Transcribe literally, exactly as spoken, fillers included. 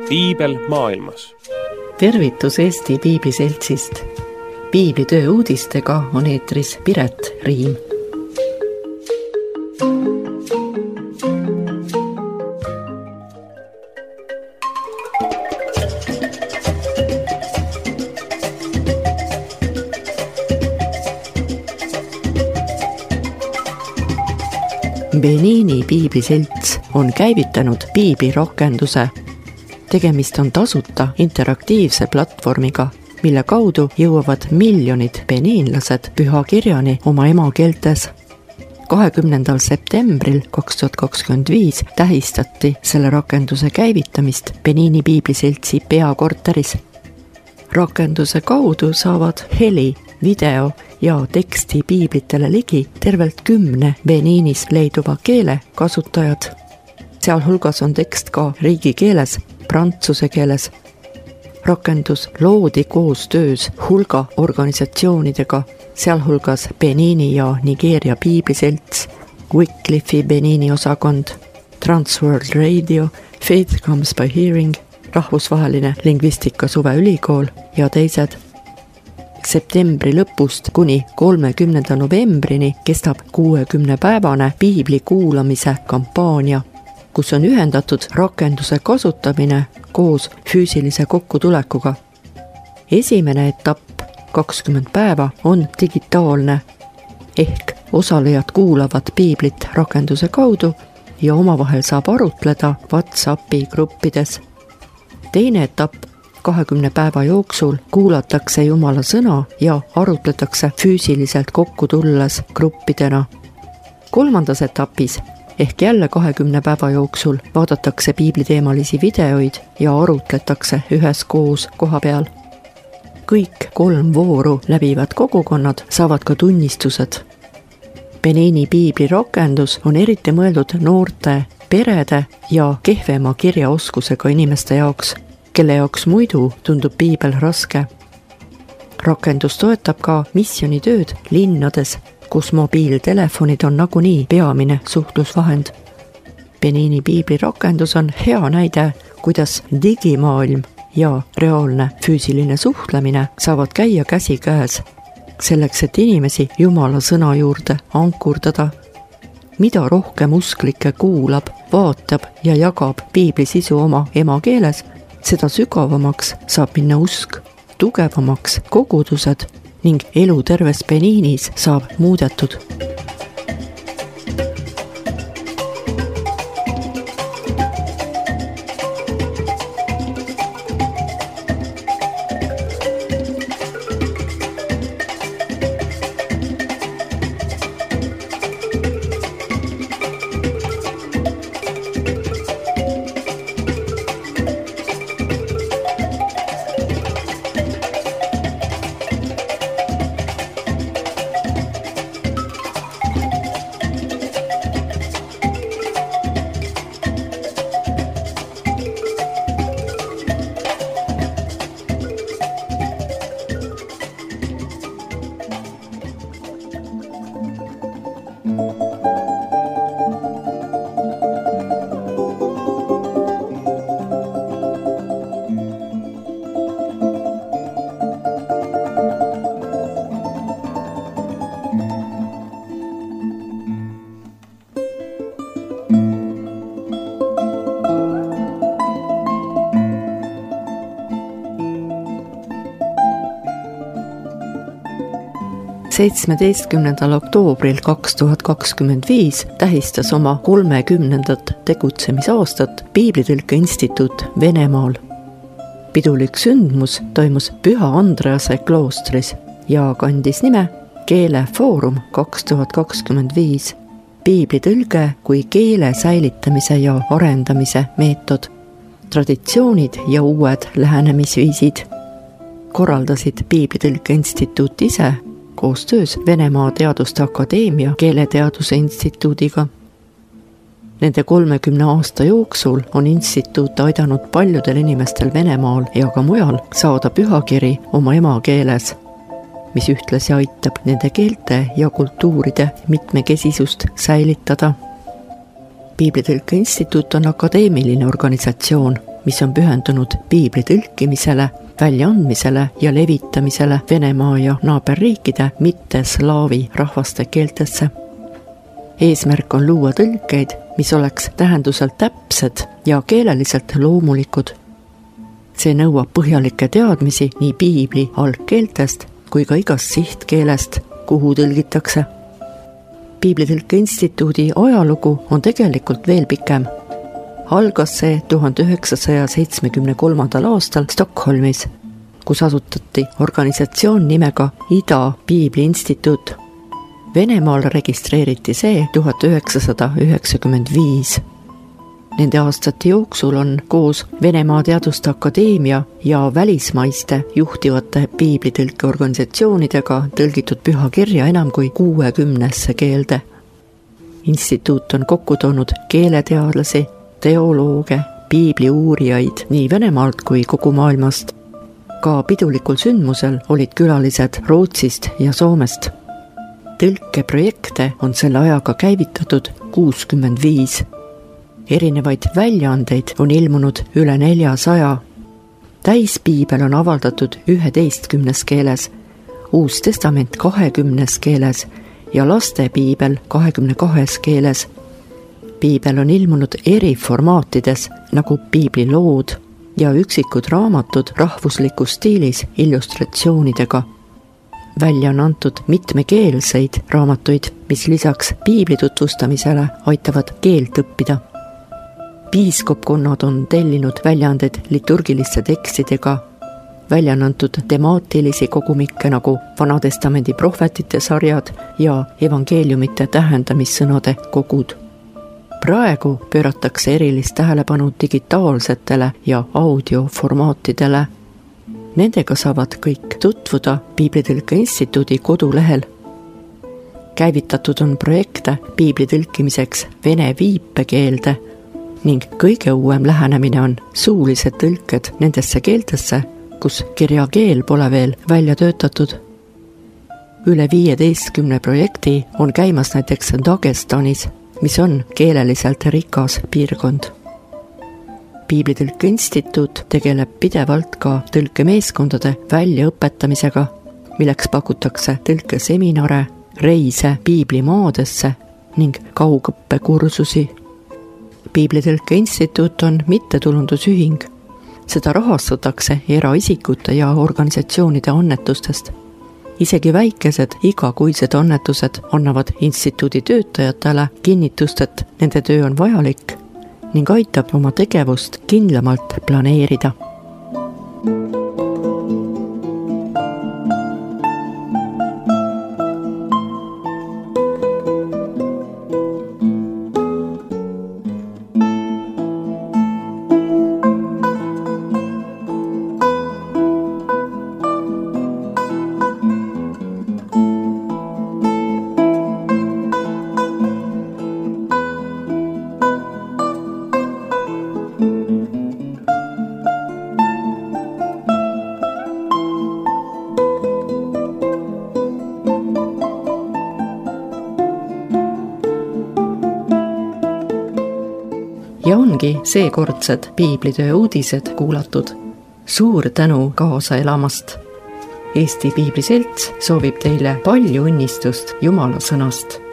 Piibel maailmas. Tervitus Eesti Piibliseltsist. Piiblitöö uudistega on eetris Piret Riim. Benini Piibliselts on käivitanud piiblirakenduse. Tegemist on tasuta interaktiivse platvormiga, mille kaudu jõuavad miljonid beniinlased pühakirjani oma emakeeltes. kahekümnendal septembril kaks tuhat kakskümmend viis tähistati selle rakenduse käivitamist Benini Piibliseltsi peakorteris. Rakenduse kaudu saavad heli, video ja teksti piiblitele ligi tervelt kümne Beninis leiduva keele kasutajad. Sealhulgas on tekst ka riigikeeles, prantsuse keeles. Rakendus loodi koostöös hulga organisatsioonidega, sealhulgas Benini ja Nigeeria Piibliselts, Wycliffe'i Benini osakond, Transworld Radio, Faith Comes by Hearing, rahvusvaheline lingvistika suveülikool ja teised. Septembri lõpust kuni kolmekümnenda novembrini kestab kuuekümnepäevane piibli kuulamise kampaania, kus on ühendatud rakenduse kasutamine koos füüsilise kokkutulekuga. Esimene etapp, kakskümmend päeva, on digitaalne, ehk osalejad kuulavad piiblit rakenduse kaudu ja omavahel saab arutleda WhatsAppi gruppides. Teine etapp, kahekümne päeva jooksul kuulatakse Jumala sõna ja arutletakse füüsiliselt kokku tulles gruppidena. Kolmandas etapis, ehk jälle kahekümne päeva jooksul vaadatakse piibliteemalisi videoid ja arutletakse üheskoos koha peal. Kõik kolm vooru läbivad kogukonnad saavad ka tunnistused. Benini piiblirakendus on eriti mõeldud noorte, perede ja kehvema kirjaoskusega inimeste jaoks, kelle jaoks muidu tundub piibel raske. Rakendus toetab ka missionitööd linnades, kus mobiiltelefonid on nagunii peamine suhtlusvahend. Benini piiblirakendus on hea näide, kuidas digimaailm ja reaalne füüsiline suhtlemine saavad käia käsi käes, selleks et inimesi Jumala sõna juurde ankurdada. Mida rohkem usklikke kuulab, vaatab ja jagab piibli sisu oma emakeeles, seda sügavamaks saab minna usk, tugevamaks kogudused ning elu terves Beninis saab muudetud. seitsmeteistkümnendal oktoobril kaks tuhat kakskümmend viis tähistas oma kolmekümnendat tegutsemisaastat Piiblitõlke Instituut Venemaal. Pidulik sündmus toimus Püha Andrease kloostris ja kandis nime Keelefoorum kaks tuhat kakskümmend viis. Piiblitõlge kui keele säilitamise ja arendamise meetod, traditsioonid ja uued lähenemisviisid. Korraldasid Piiblitõlke Instituut ise koostöös Venemaa Teaduste Akadeemia Keeleteaduse Instituudiga. Nende kolmekümne aasta jooksul on instituut aidanud paljudel inimestel Venemaal ja ka mujal saada pühakiri oma emakeeles, mis ühtlasi aitab nende keelte ja kultuuride mitmekesisust säilitada. Piiblitõlke Instituut on akadeemiline organisatsioon, mis on pühendunud piibli tõlkimisele, väljaandmisele ja levitamisele Venemaa ja naaberriikide mitte slaavi rahvaste keeltesse. Eesmärk on luua tõlkeid, mis oleks tähenduselt täpsed ja keeleliselt loomulikud. See nõuab põhjalikke teadmisi nii piibli algkeeltest kui ka igast sihtkeelest, kuhu tõlgitakse. Piiblitõlke instituudi ajalugu on tegelikult veel pikem. Algas see tuhande üheksasaja seitsmekümne kolmandal aastal Stockholmis, kus asutati organisatsioon nimega Ida Piibli Instituut. Venemaal registreeriti see tuhat üheksasada üheksakümmend viis. Nende aastate jooksul on koos Venemaa Teaduste Akadeemia ja välismaiste juhtivate piiblitõlkeorganisatsioonidega tõlgitud pühakirja enam kui kuuekümnesse keelde. Instituut on kokku toonud keeleteadlasi, teolooge, piibli uurijaid nii Venemaalt kui kogu maailmast. Ka pidulikul sündmusel olid külalised Rootsist ja Soomest. Tõlkeprojekte on selle ajaga käivitatud kuuskümmend viis. Erinevaid väljaandeid on ilmunud üle neljasaja. Täispiibel on avaldatud üheteistkümnes keeles, Uus Testament kahekümnes keeles ja lastepiibel kahekümne kahes keeles. Piibel on ilmunud eri formaatides nagu piiblilood ja üksikud raamatud rahvuslikus stiilis illustratsioonidega. Välja on antud mitmekeelseid raamatuid, mis lisaks piibli tutvustamisele aitavad keelt õppida. Piiskopkonnad on tellinud väljaanded liturgiliste tekstidega, välja on antud temaatilisi kogumikke nagu Vanatestamendi prohvetite sarjad ja evangeeliumite tähendamissõnade kogud. Praegu pööratakse erilist tähelepanu digitaalsetele ja audioformaatidele. Nendega saavad kõik tutvuda Piiblitõlke instituudi kodulehel. Käivitatud on projekte piibli tõlkimiseks vene viipekeelde ning kõige uuem lähenemine on suulised tõlked nendesse keeltesse, kus kirjakeel pole veel välja töötatud. Üle viieteistkümne projekti on käimas näiteks Dagestanis, mis on keeleliselt rikas piirkond. Piiblitõlke instituut tegeleb pidevalt ka tõlkemeeskondade väljaõpetamisega, milleks pakutakse tõlkeseminare, reise piiblimaadesse ning kaugõppekursusi. Piiblitõlke instituut on mittetulundusühing. Seda rahastatakse eraisikute ja organisatsioonide annetustest. Isegi väikesed igakuised annetused annavad instituudi töötajatele kinnitust, et nende töö on vajalik ning aitab oma tegevust kindlamalt planeerida. Ja ongi seekordsed piiblitöö uudised kuulatud. Suur tänu kaasa elamast. Eesti Piibli Selts soovib teile palju õnnistust Jumala sõnast.